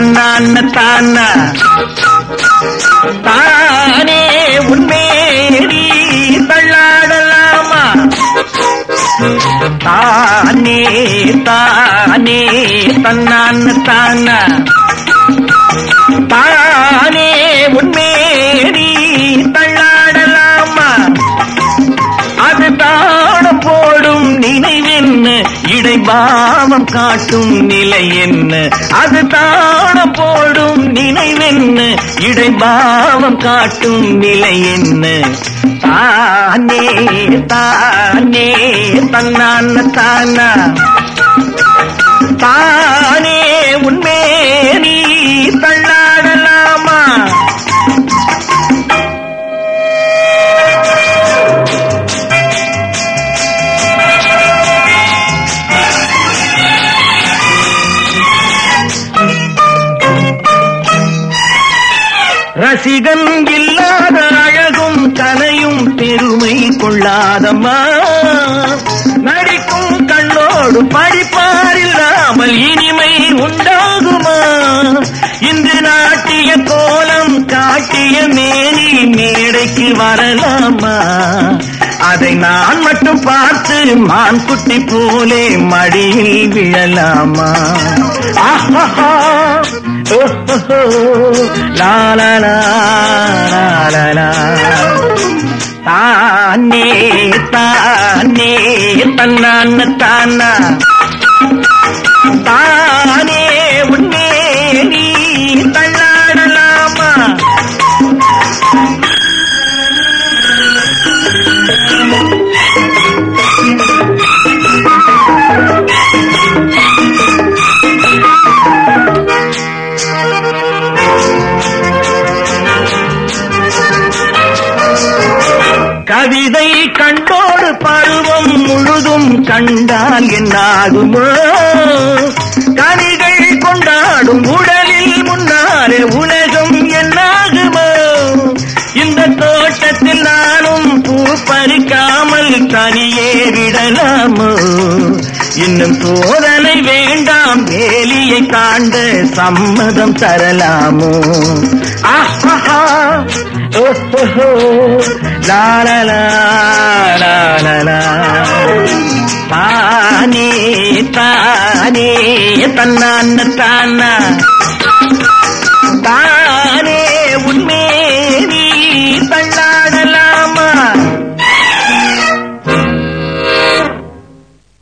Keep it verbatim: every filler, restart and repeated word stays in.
தன்னான தானா தானே உன்மேரி தள்ளாடலாமா தானே தானே தன்னான தானா தானே உன்மேரி தள்ளாடலாமா அது தாடம் போடும் நினைவென்ன இடைபாவம் காட்டும் நிலை என்ன அது தாடம் போடும் நினைவென்ன இடைபாவம் காட்டும் நிலை என்ன தானே தானே தன்னான தானா தானே உன்மேரி தள்ளாடலாமா ரசிகன் இல்லாத அழகும் கலையும் பெருமை கொள்ளாதம்மா நடிக்கும் கண்ணோடு படிப்பாரில்லாமல் இனிமை உண்டாகுமா இன்று நாட்டிய கோலம் காட்டிய மேனி மேடைக்கு வரலாமா அதை நான் மட்டும் பார்த்து மான் குட்டி போலே மடியில் விழலாமா ஆஹா லா லா லா லா லா தானே தானே தன்னான தானா தானே உன்மேரி தள்ளாடலாமா கவிதை கண்டோடு பருவம் முழுதும் கண்டால் என்னாகுமோ கனிகள் கொண்டாடும் உடலில் முன்னாலே உலகம் என்னாகுமோ இந்த தோட்டத்தில் நானும் பூ பறிக்காமல் தனியே விடலாமோ இன்னும் சோதனை வேண்டாம் வேலியை தாண்ட சம்மதம் தரலாமோ ஆஹா ஓஹோ லா லா லா லா லா தானே தானே தன்னான தானா